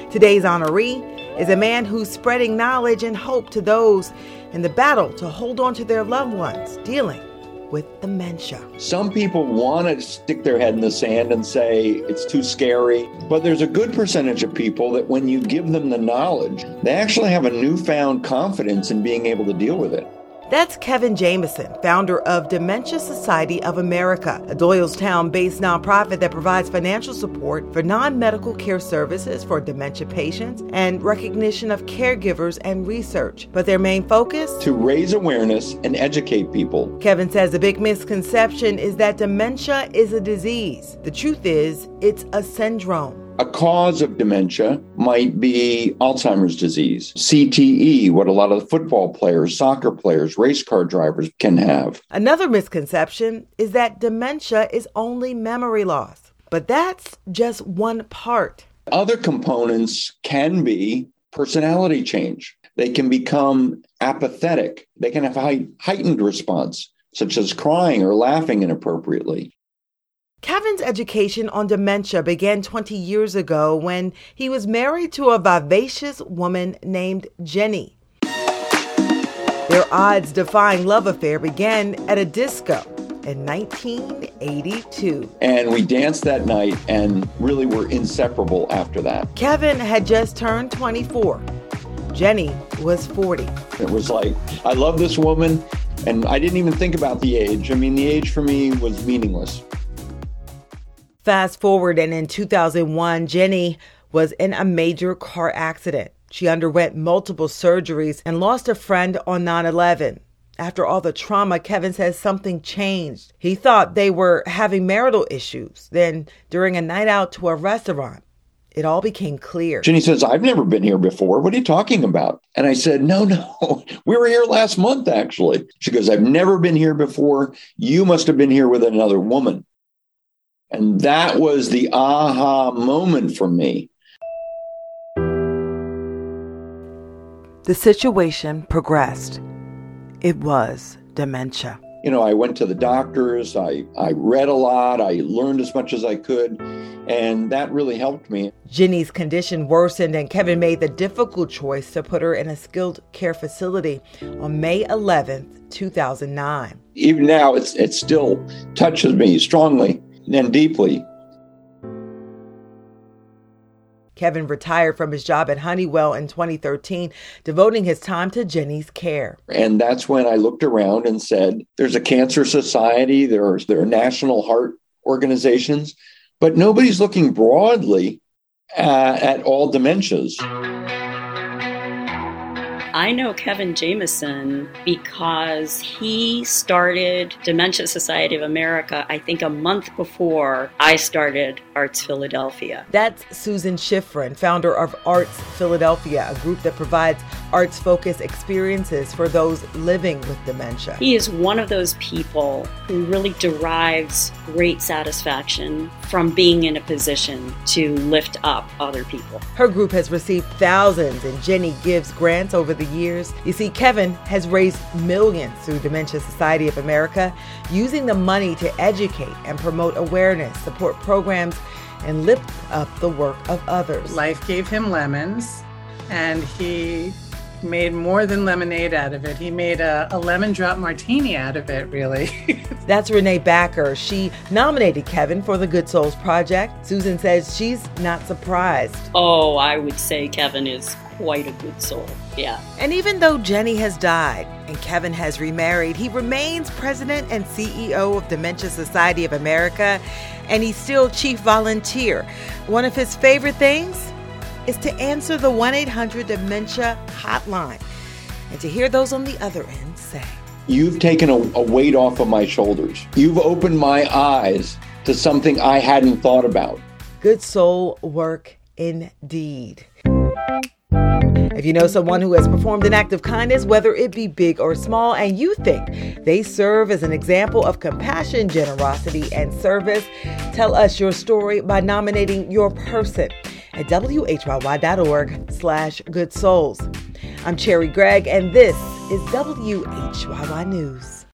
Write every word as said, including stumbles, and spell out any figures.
Today's honoree is a man who's spreading knowledge and hope to those in the battle to hold on to their loved ones dealing with dementia. Some people want to stick their head in the sand and say it's too scary, but there's a good percentage of people that when you give them the knowledge, they actually have a newfound confidence in being able to deal with it. That's Kevin Jameson, founder of Dementia Society of America, a Doylestown-based nonprofit that provides financial support for non-medical care services for dementia patients and recognition of caregivers and research. But their main focus? To raise awareness and educate people. Kevin says the big misconception is that dementia is a disease. The truth is, it's a syndrome. A cause of dementia might be Alzheimer's disease, C T E, what a lot of football players, soccer players, race car drivers can have. Another misconception is that dementia is only memory loss, but that's just one part. Other components can be personality change. They can become apathetic. They can have a heightened response, such as crying or laughing inappropriately. Kevin's education on dementia began twenty years ago when he was married to a vivacious woman named Jenny. Their odds-defying love affair began at a disco in nineteen eighty-two. And we danced that night and really were inseparable after that. Kevin had just turned twenty-four. Jenny was forty. It was like, I love this woman, and I didn't even think about the age. I mean, the age for me was meaningless. Fast forward, and in two thousand one, Jenny was in a major car accident. She underwent multiple surgeries and lost a friend on nine eleven. After all the trauma, Kevin says something changed. He thought they were having marital issues. Then, during a night out to a restaurant, it all became clear. Jenny says, I've never been here before. What are you talking about? And I said, no, no, we were here last month, actually. She goes, I've never been here before. You must have been here with another woman. And that was the aha moment for me. The situation progressed. It was dementia. You know, I went to the doctors. I, I read a lot. I learned as much as I could. And that really helped me. Jenny's condition worsened, and Kevin made the difficult choice to put her in a skilled care facility on May eleventh, two thousand nine. Even now, it's, it still touches me strongly and deeply. Kevin retired from his job at Honeywell in twenty thirteen, devoting his time to Jenny's care. And that's when I looked around and said, there's a cancer society, there are, there are national heart organizations, but nobody's looking broadly uh, at all dementias. I know Kevin Jameson because he started Dementia Society of America, I think a month before I started Arts Philadelphia. That's Susan Schifrin, founder of Arts Philadelphia, a group that provides arts-focused experiences for those living with dementia. He is one of those people who really derives great satisfaction from being in a position to lift up other people. Her group has received thousands, and Jenny gives grants over the years. You see, Kevin has raised millions through Dementia Society of America, using the money to educate and promote awareness, support programs, and lift up the work of others. Life gave him lemons, and he made more than lemonade out of it. He made a, a lemon drop martini out of it, really. That's Renee Backer. She nominated Kevin for the Good Souls Project. Susan says she's not surprised. Oh, I would say Kevin is quite a good soul, yeah. And even though Jenny has died and Kevin has remarried, he remains president and C E O of Dementia Society of America, and he's still chief volunteer. One of his favorite things is to answer the one eight hundred dementia hotline and to hear those on the other end say, you've taken a, a weight off of my shoulders. You've opened my eyes to something I hadn't thought about. Good soul work indeed. If you know someone who has performed an act of kindness, whether it be big or small, and you think they serve as an example of compassion, generosity, and service, tell us your story by nominating your person at W H Y Y dot org slash good souls. I'm Cherry Gregg, and this is W H Y Y News.